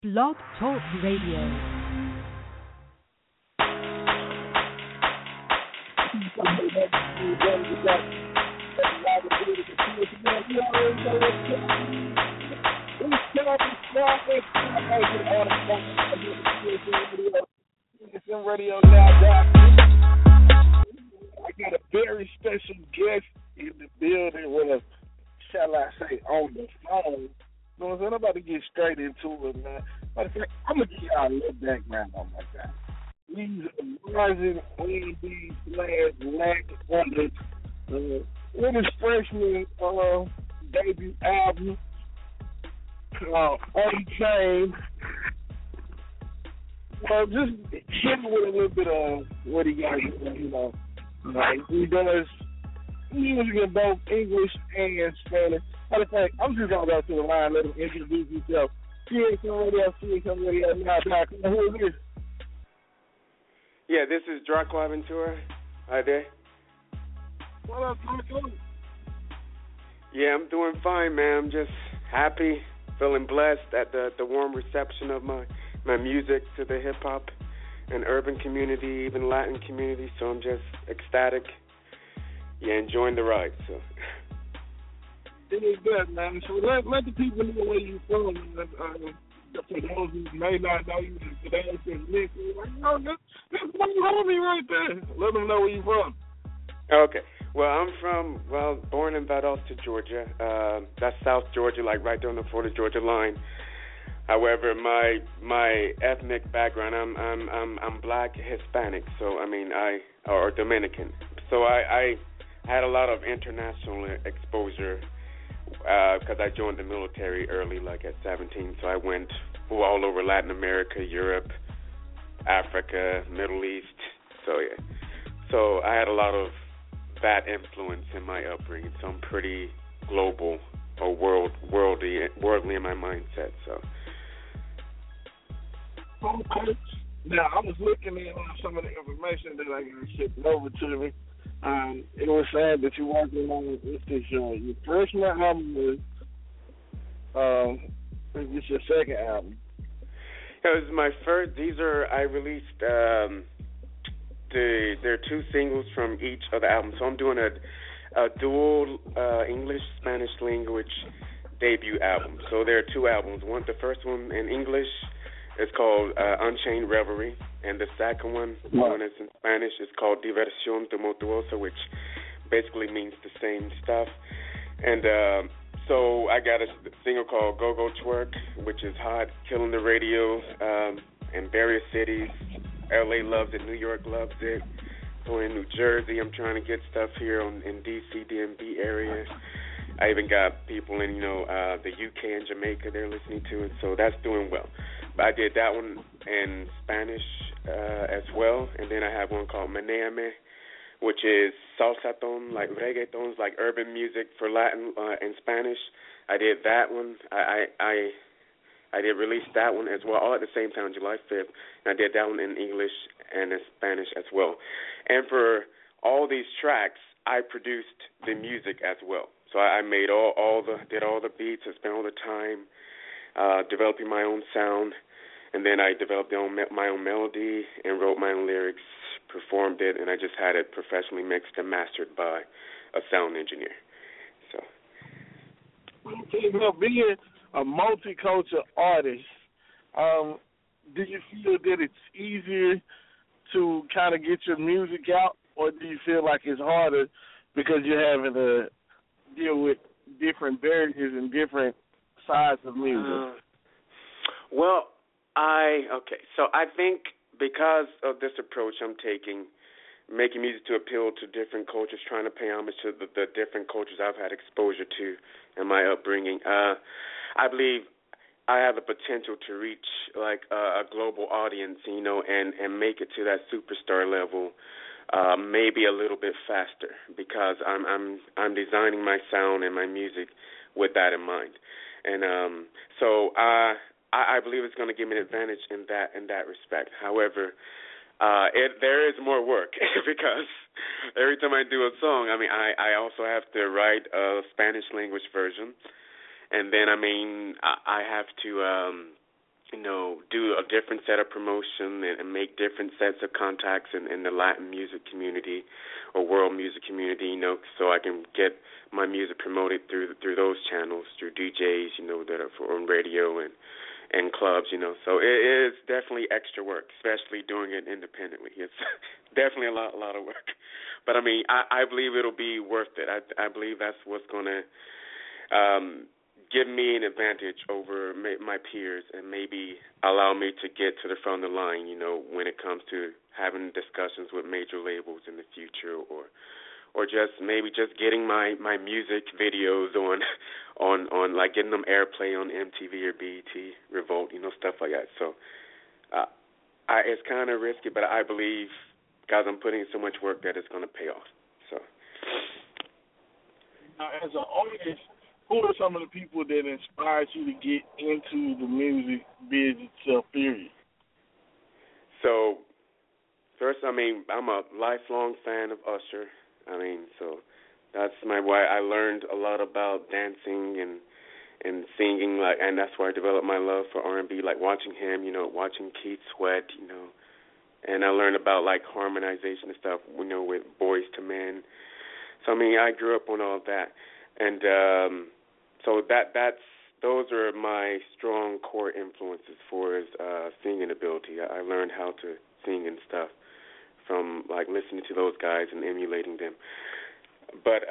Blog Talk Radio. Radio now. I got a very special guest in the building with a, shall I say, on the phone. You know what I'm saying? I'm about to get straight into it, man. Matter of fact, I'm going to give y'all a little background on my guy. He's a rising R&B / Black artist with his freshman debut album called Unchained. Just hit with a little bit of what he got, you know. He does music in both English and Spanish. Matter of fact, I'm just going to go to the line, let him introduce himself. CXM Radio, now, Doc. Who is this? Yeah, this is Draco Aventura. Hi there. What up, Draco? Yeah, I'm doing fine, man. I'm just happy, feeling blessed at the warm reception of my music to the hip-hop and urban community, even Latin community, so I'm just ecstatic. Yeah, enjoying the ride, so. It is good, man. So let the people know where you're from. For those who may not know you, today it's listening, like, no, that's my homie right there. Let them know where you're from. Okay. Well, I'm born in Valdosta, Georgia. That's South Georgia, like right there on the Florida-Georgia line. However, my ethnic background, I'm Black Hispanic, so or Dominican. So I had a lot of international exposure because I joined the military early, like at 17. So I went all over Latin America, Europe, Africa, Middle East. So yeah, so I had a lot of that influence in my upbringing. So I'm pretty global or worldly in my mindset. So. Okay. Now, I was looking at some of the information that I got shipped over to me. It was saying that you're working on your freshman album. It's your second album. It was my first. I released. There are two singles from each of the albums. So I'm doing a dual English-Spanish language debut album. So there are two albums. The first one in English. It's called Unchained Reverie, and the second one, known as in Spanish, is called Diversión Tumultuosa, which basically means the same stuff. And so I got a single called Go Go Twerk, which is hot, killing the radio in various cities. LA loves it, New York loves it. So in New Jersey, I'm trying to get stuff here in DC, DMV area. I even got people in, the UK and Jamaica they're listening to it, so that's doing well. But I did that one in Spanish as well, and then I have one called Meneame, which is salsaton, like reggaetons, like urban music for Latin and Spanish. I did that one. I did release that one as well, all at the same time, July 5th. And I did that one in English and in Spanish as well. And for all these tracks, I produced the music as well. So I made did all the beats, I spent all the time developing my own sound, and then I developed my own melody and wrote my own lyrics, performed it, and I just had it professionally mixed and mastered by a sound engineer. So, being a multicultural artist, do you feel that it's easier to kind of get your music out, or do you feel like it's harder because you're having to deal with different barriers and different sides of music? So I think because of this approach I'm taking, making music to appeal to different cultures, trying to pay homage to the different cultures I've had exposure to in my upbringing, I believe I have the potential to reach like a global audience, and make it to that superstar level, maybe a little bit faster because I'm designing my sound and my music with that in mind, and so I believe it's going to give me an advantage in that respect. However, there is more work because every time I do a song, I also have to write a Spanish language version, and then I have to do a different set of promotion and make different sets of contacts in the Latin music community or world music community, so I can get my music promoted through those channels, through DJs, that are on radio and clubs, So it is definitely extra work, especially doing it independently. It's definitely a lot of work. But, I believe it'll be worth it. I believe that's what's going to give me an advantage over my peers and maybe allow me to get to the front of the line, when it comes to having discussions with major labels in the future or just getting my music videos on like getting them airplay on MTV or BET, Revolt, stuff like that. So it's kind of risky, but I believe, guys, I'm putting in so much work that it's going to pay off. So now, as an artist, who are some of the people that inspired you to get into the music biz itself, period? So, first, I'm a lifelong fan of Usher. So that's why I learned a lot about dancing and singing, and that's where I developed my love for R&B, like watching him, watching Keith Sweat, and I learned about, harmonization and stuff, with Boyz II Men. So, I grew up on all of that. And so those are my strong core influences for his singing ability. I learned how to sing and stuff from listening to those guys and emulating them. But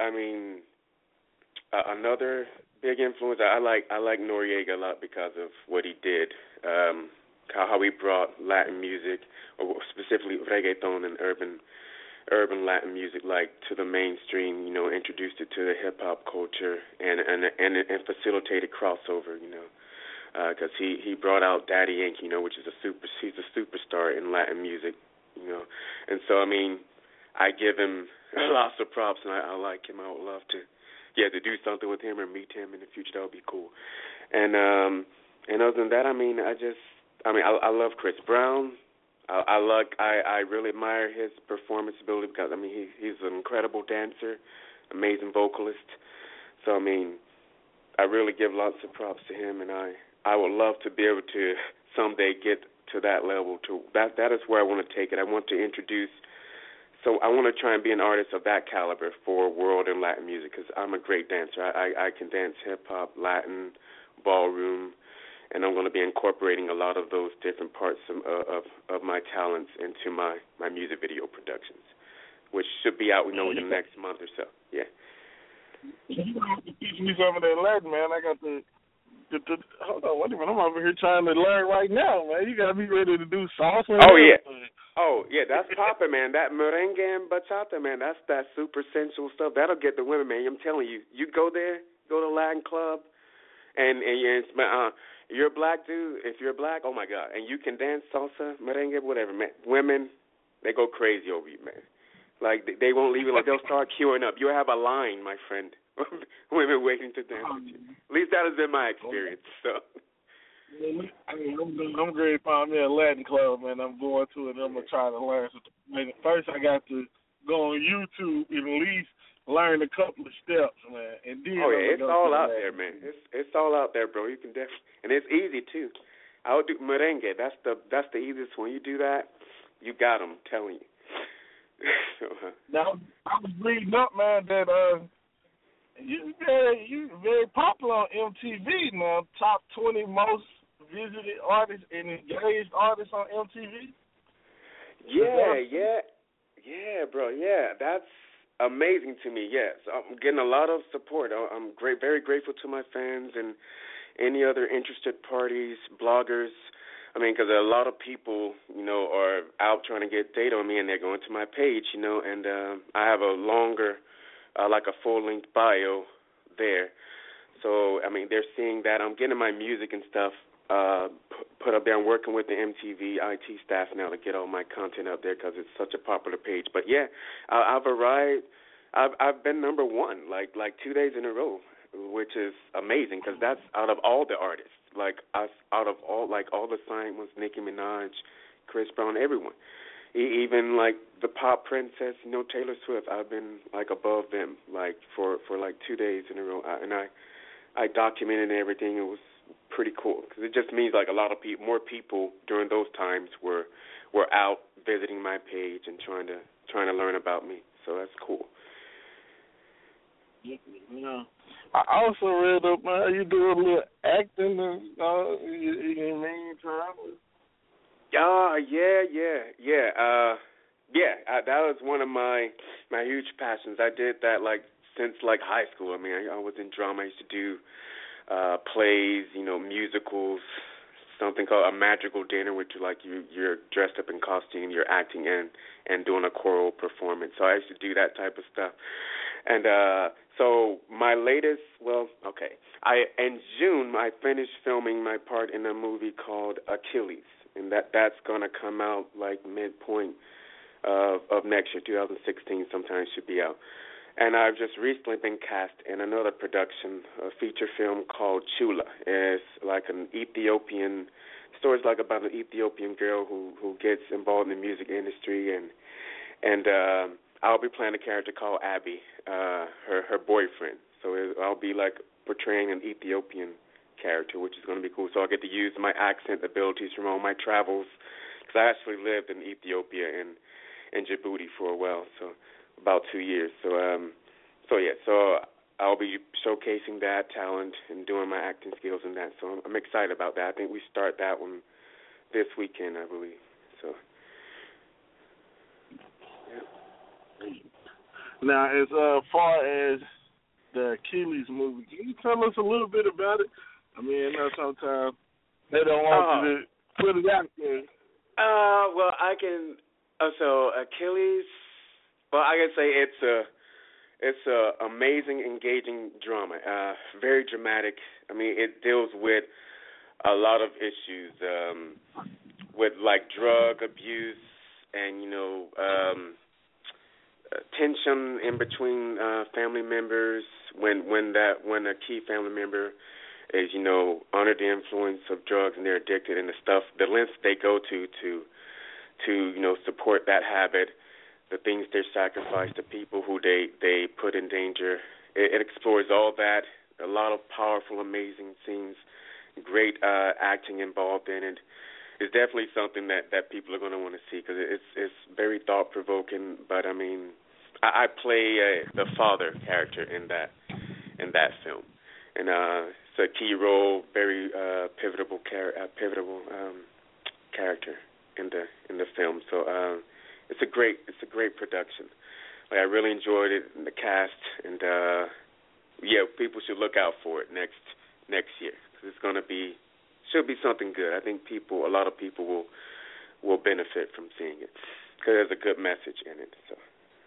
another big influence, I like Noriega a lot because of what he did, how he brought Latin music, or specifically reggaeton and urban Latin music, to the mainstream, introduced it to the hip-hop culture and facilitated crossover, because he brought out Daddy Yankee, which is he's a superstar in Latin music, and so, I give him lots of props, and I like him. I would love to do something with him or meet him in the future. That would be cool. And other than that, I love Chris Brown. I really admire his performance ability because he's an incredible dancer, amazing vocalist. So I really give lots of props to him, and I would love to be able to someday get to that level. That is where I want to take it. I want to introduce. So I want to try and be an artist of that caliber for world and Latin music because I'm a great dancer. I can dance hip hop, Latin, ballroom. And I'm going to be incorporating a lot of those different parts of my talents into my music video productions, which should be out, within the next month or so. Yeah. You have to teach me some of that Latin, man. I got to hold on, wait a minute. I'm over here trying to learn right now, man. You got to be ready to do salsa. Oh, yeah, that's popping, man. That merengue and bachata, man, that's that super sensual stuff. That'll get the women, man. I'm telling you. You go there, go to a Latin club, and you're a black dude. If you're black, oh, my God. And you can dance salsa, merengue, whatever, man. Women, they go crazy over you, man. They won't leave you. They'll start queuing up. You have a line, my friend. Women waiting to dance with you. At least that has been my experience, so. I'm ready to find me a Latin club, man. I'm going to it, and I'm going to try to learn. First, I got to go on YouTube and at least learn a couple of steps, man. And then it's all out there, man. It's all out there, bro. You can definitely, and it's easy too. I would do merengue. That's the easiest one. You do that, you got them. I'm telling you. Now I was reading up, man, that you very popular on MTV, man. Top 20 most visited artists and engaged artists on MTV. Yeah, bro. Yeah, that's amazing to me. Yes, I'm getting a lot of support. I'm very grateful to my fans and any other interested parties, bloggers. Because a lot of people, are out trying to get data on me, and they're going to my page, and I have a longer, like a full-length bio there. So, they're seeing that. I'm getting my music and stuff put up there. I'm working with the MTV IT staff now to get all my content up there because it's such a popular page. But, yeah, I've arrived. I've been number one, like 2 days in a row, which is amazing because that's out of all the artists. Out of all the signed ones, Nicki Minaj, Chris Brown, everyone. Even, the pop princess, Taylor Swift, I've been, above them, for 2 days in a row. And I documented everything. It was pretty cool because it just means like a lot of people, more people during those times were out visiting my page and trying to learn about me. So that's cool. Yeah. I also read up, man, you do a little acting and in the meantime. That was one of my huge passions. I did that like since like high school. I mean, I was in drama. I used to do plays, musicals, something called a magical dinner, which is like you're dressed up in costume, you're acting and doing a choral performance. So I used to do that type of stuff. And so my latest, in June I finished filming my part in a movie called Achilles, and that's gonna come out like midpoint of next year, 2016, sometime should be out. And I've just recently been cast in another production, a feature film called Chula. It's like an Ethiopian story's like about an Ethiopian girl who gets involved in the music industry, and I'll be playing a character called Abby, her boyfriend. So I'll be like portraying an Ethiopian character, which is going to be cool. So I get to use my accent abilities from all my travels, because I actually lived in Ethiopia and Djibouti for a while, so about 2 years. So I'll be showcasing that talent and doing my acting skills in that. So I'm excited about that. I think we start that one this weekend, I believe. So. Yeah. Now, as far as the Achilles movie, can you tell us a little bit about it? I mean, I know sometimes they don't want you to put it out there. Well, I can. So Achilles. Well, I can say it's a amazing, engaging drama. Very dramatic. I mean, it deals with a lot of issues, with like drug abuse and tension in between family members when a key family member is under the influence of drugs and they're addicted, and the lengths they go to support that habit, the things they sacrifice, the people who they put in danger. It explores all that. A lot of powerful, amazing scenes, great acting involved in it. It's definitely something that people are going to want to see because it's very thought provoking. But I mean, I play the father character in that film, and it's a key role, very pivotal character in the film. So it's a great production. Like, I really enjoyed it in the cast, and people should look out for it next year because it's going to be. Should be something good. I think a lot of people will benefit from seeing it because there's a good message in it. So.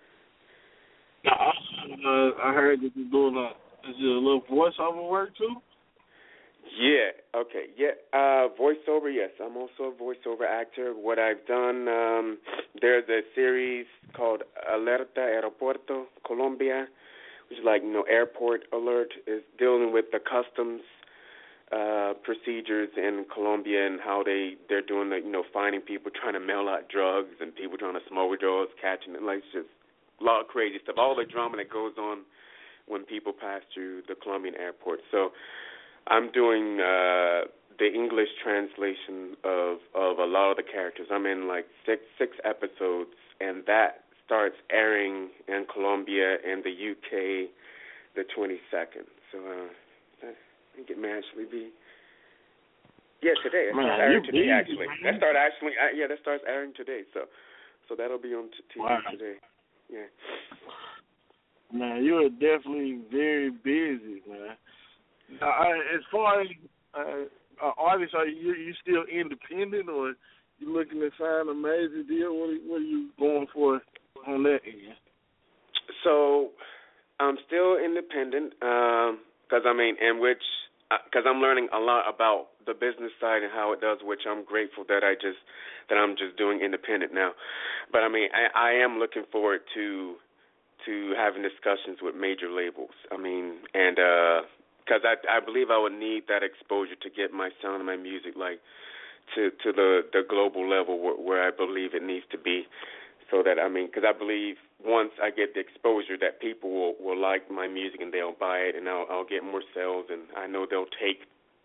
I heard that you're doing a little voiceover work too. Yeah. Okay. Yeah. Voiceover. Yes, I'm also a voiceover actor. What I've done, there's a series called Alerta Aeropuerto Colombia, which is like airport alert, is dealing with the customs procedures in Colombia and how they're doing the finding people trying to mail out drugs and people trying to smuggle drugs, catching it. Like, it's just a lot of crazy stuff. All the drama that goes on when people pass through the Colombian airport. So I'm doing the English translation of a lot of the characters. I'm in like six episodes, and that starts airing in Colombia and the UK the 22nd. So I think it may actually be. Yeah, today. It starts airing today, actually. That starts airing today. So that'll be on TV today. Yeah. Man, you are definitely very busy, man. Now, as far as artists, are you still independent, or you looking to sign a major deal? What are you going for on that end? So I'm still independent because I'm learning a lot about the business side and how it does, which I'm grateful that I'm just doing independent now. But I mean, I am looking forward to having discussions with major labels. I mean, and because I believe I would need that exposure to get my sound and my music like to the global level where I believe it needs to be. So that, I mean, because I believe once I get the exposure that people will like my music and they'll buy it, and I'll get more sales, and I know they'll take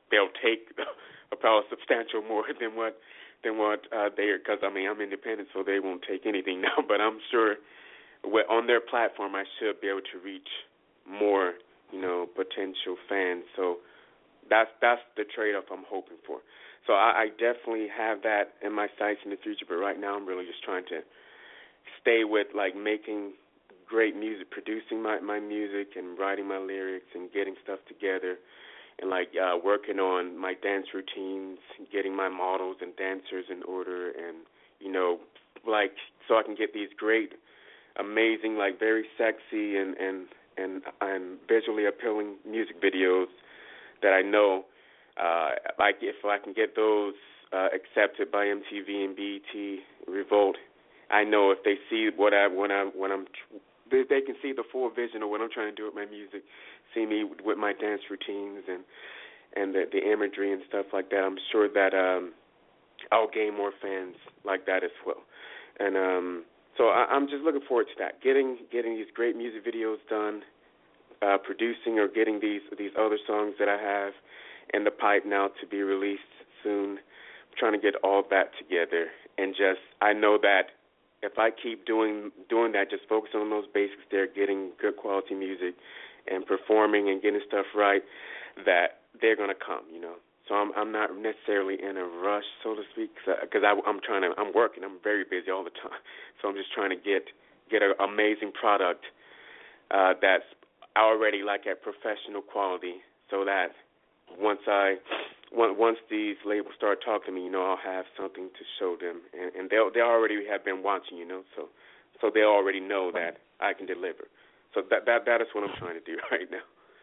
they'll take probably substantial more than what they, because I mean I'm independent, so they won't take anything now. But I'm sure on their platform I should be able to reach more, potential fans. So that's the trade-off I'm hoping for. So I definitely have that in my sights in the future. But right now I'm really just trying to stay with like making great music, producing my music and writing my lyrics and getting stuff together, and like working on my dance routines, getting my models and dancers in order, and like so I can get these great, amazing, like very sexy and visually appealing music videos that I know, like if I can get those accepted by MTV and BET, Revolt, I know if they see they can see the full vision of what I'm trying to do with my music, see me with my dance routines and the imagery and stuff like that. I'm sure that I'll gain more fans like that as well. And so I'm just looking forward to that, getting these great music videos done, producing or getting these other songs that I have in the pipe now to be released soon. I'm trying to get all that together, and just I know that if I keep doing that, just focusing on those basics there, getting good quality music and performing and getting stuff right, that they're going to come, So I'm not necessarily in a rush, so to speak, because I'm working. I'm very busy all the time. So I'm just trying to get an amazing product that's already like at professional quality, so that once these labels start talking to me, I'll have something to show them, and they already have been watching, so they already know that I can deliver. So that is what I'm trying to do right now.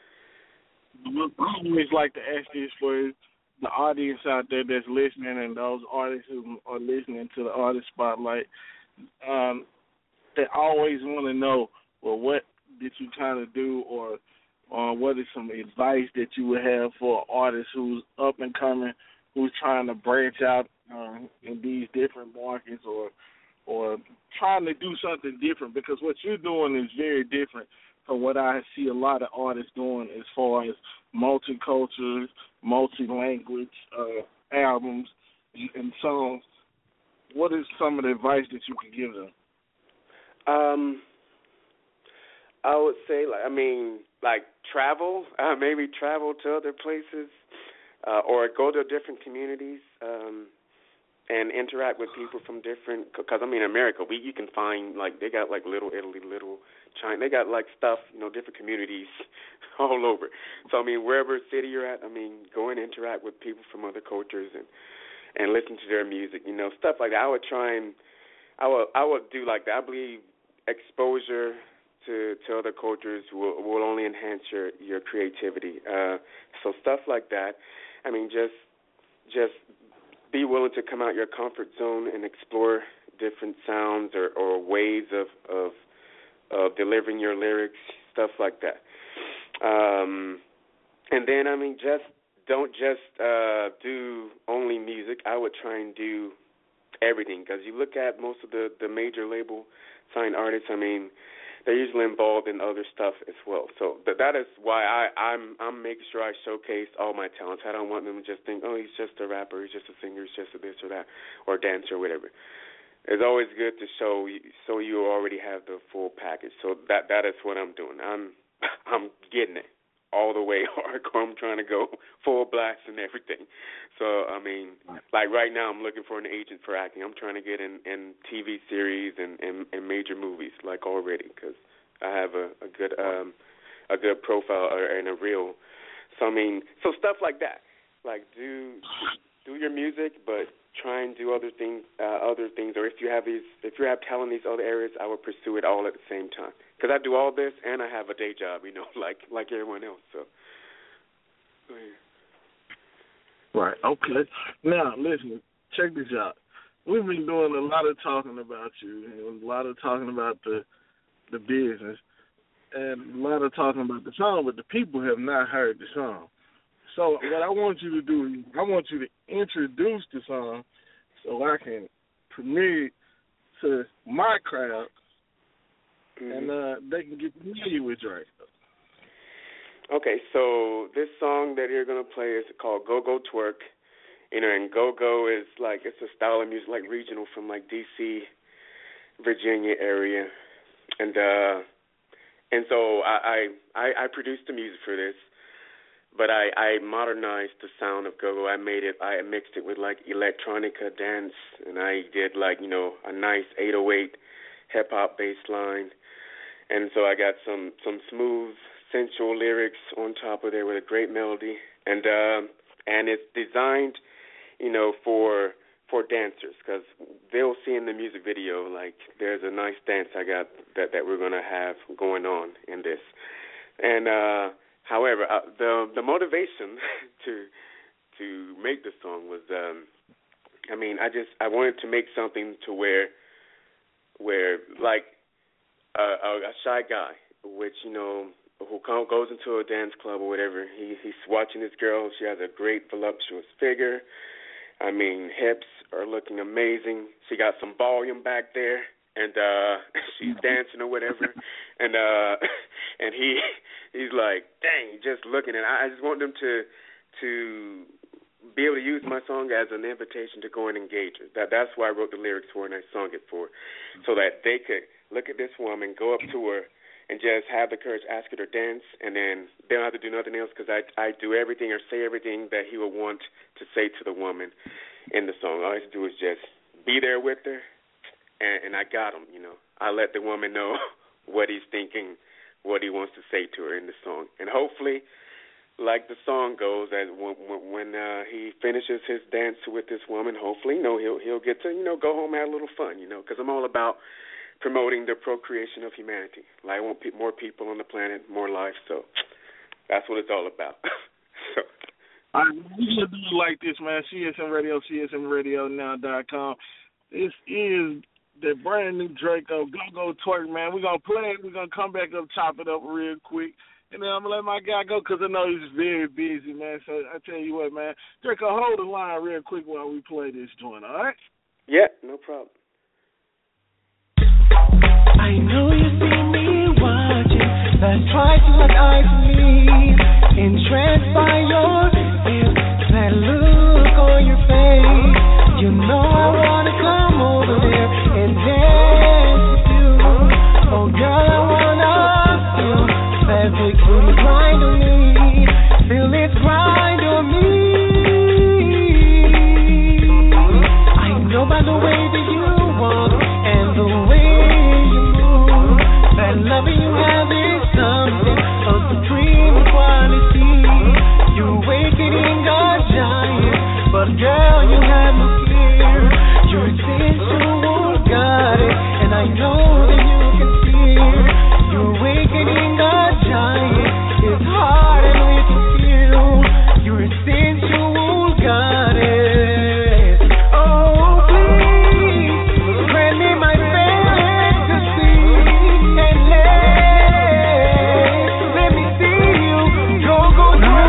I always like to ask this for the audience out there that's listening, and those artists who are listening to the Artist Spotlight. They always want to know, well, what did you kind of do, or what is some advice that you would have for an artist who's up and coming, who's trying to branch out in these different markets, or trying to do something different? Because what you're doing is very different from what I see a lot of artists doing as far as multicultural, multi-language albums and songs. What is some of the advice that you could give them? I would say, travel, maybe travel to other places, or go to different communities, and interact with people from different, because, America, you can find, they got, Little Italy, Little China, they got, stuff, different communities all over. So, wherever city you're at, go and interact with people from other cultures and listen to their music, stuff like that. I would do like that. I believe exposure to other cultures will only enhance your creativity. So stuff like that. Just be willing to come out your comfort zone and explore different sounds or ways of delivering your lyrics, stuff like that. And then don't just do only music. I would try and do everything, because you look at most of the major label signed artists, they're usually involved in other stuff as well. So that is why I'm making sure I showcase all my talents. I don't want them to just think, oh, he's just a rapper, he's just a singer, he's just a this or that, or dancer or whatever. It's always good to show so you already have the full package. So that is what I'm doing. I'm getting it all the way hardcore. I'm trying to go full blast and everything. So, right now I'm looking for an agent for acting. I'm trying to get in TV series and major movies, already, because I have a good profile and a reel. So, so stuff like that. Do your music, but try and do other things. Or if you have talent in these other areas, I would pursue it all at the same time. Because I do all this and I have a day job, like everyone else. So, yeah. Right. Okay. Now, listen. Check this out. We've been doing a lot of talking about you, and a lot of talking about the business, and a lot of talking about the song, but the people have not heard the song. So what I want you to do, I want you to introduce the song so I can premiere it to my crowd, and they can get familiar with Drake. Okay, so this song that you're gonna play is called "Go Go Twerk." And go-go is like, it's a style of music like regional from like D.C., Virginia area, and so I produced the music for this, but I modernized the sound of go-go. I mixed it with like electronica dance, and I did like a nice 808 hip hop bass line, and so I got some smooth sensual lyrics on top of there with a great melody, and it's designed for dancers, because they'll see in the music video, like, there's a nice dance I got that we're going to have going on in this. And, however, the motivation to make the song was, I wanted to make something to where like, a shy guy, which, who goes into a dance club or whatever, he's watching this girl. She has a great voluptuous figure. Hips are looking amazing. She got some volume back there, and she's dancing or whatever. And he's like, dang, just looking. And I just want them to be able to use my song as an invitation to go and engage her. That's why I wrote the lyrics for and I sung it for, so that they could look at this woman, go up to her, and just have the courage, ask her to dance, and then they don't have to do nothing else, because I do everything or say everything that he would want to say to the woman in the song. All I have to do is just be there with her, and I got him, I let the woman know what he's thinking, what he wants to say to her in the song. And hopefully, like the song goes, as when he finishes his dance with this woman, hopefully, he'll get to, go home and have a little fun, because I'm all about promoting the procreation of humanity. Like, I want more people on the planet, more life, so that's what it's all about. So, all right, we're going to do it like this, man. CSM Radio, CSMRadioNow.com. This is the brand new Draco, Go Go Twerk, man. We're going to play it. We're going to come back up, chop it up real quick, and then I'm going to let my guy go, because I know he's very busy, man. So I tell you what, man, Draco, hold the line real quick while we play this joint, all right? Yeah, no problem. I know you see me watching. Let's try to look eyes on me. Entranced by your lips, that look on your face. You know I wanna come over there and dance with you. Oh girl, I wanna feel that big booty grind on me. Feel it grind on me. I know by the way that you walk and the way that loving you have is something of supreme quality. You awakening a giant, but girl, you have no fear. Your sensual got it, and I know that you can feel. You awakening a giant, it's hard and we can feel. Your sensual got it. Oh, please, grant me my fantasy. Let me see you go to the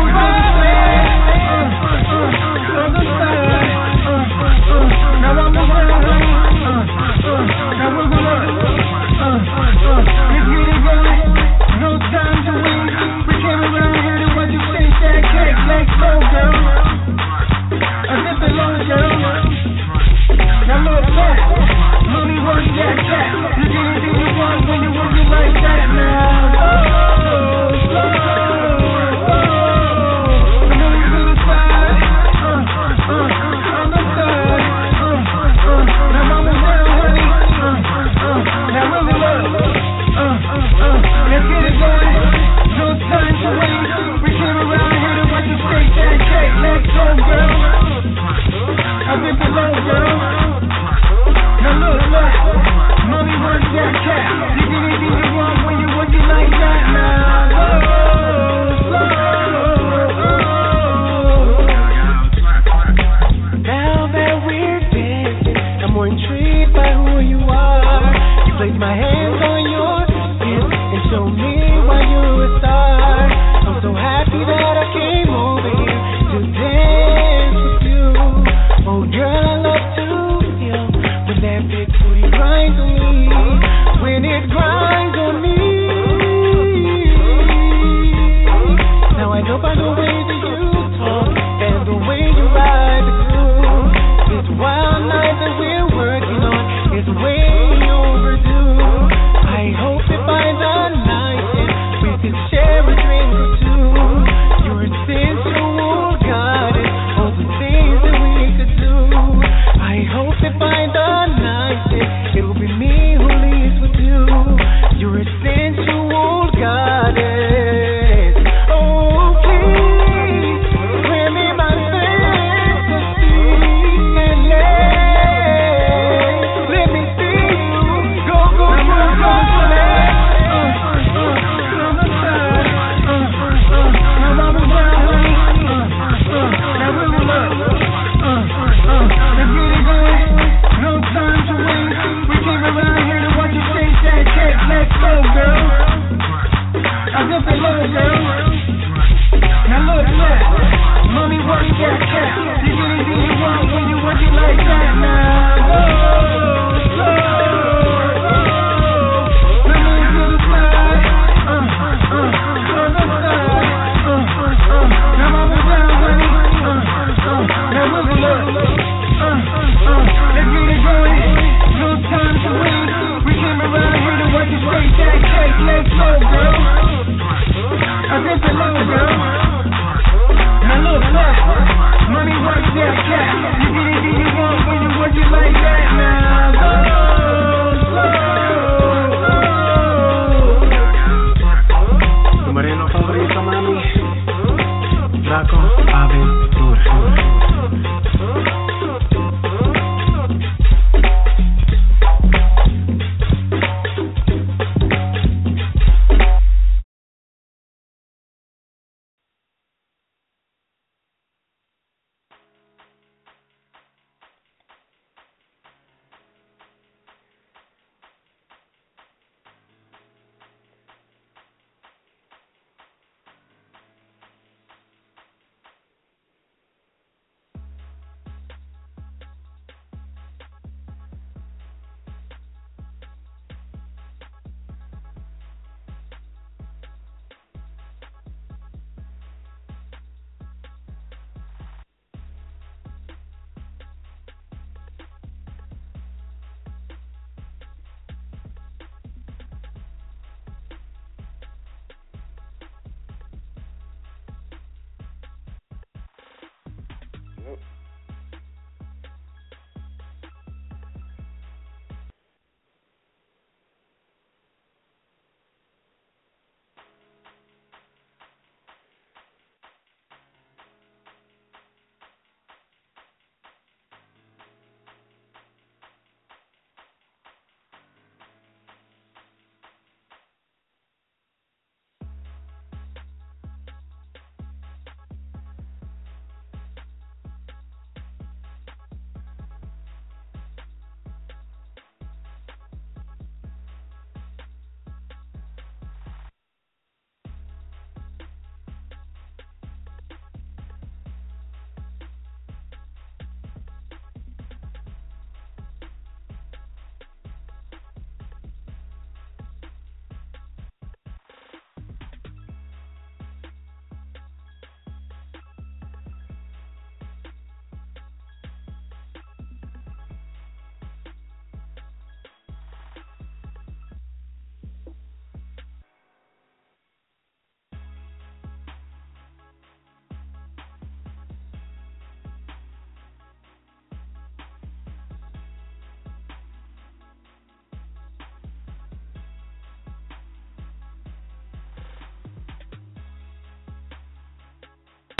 now I'm the one. Now we're gonna let's get it going. No time to wait. We came around here to watch you shake that cake. Let's go, girl. I just alone, girl. Now look back. Mommy work that cat. You get anything you want when you work it like that now. Mommy work that cat. You get anything you want when you work it like that now.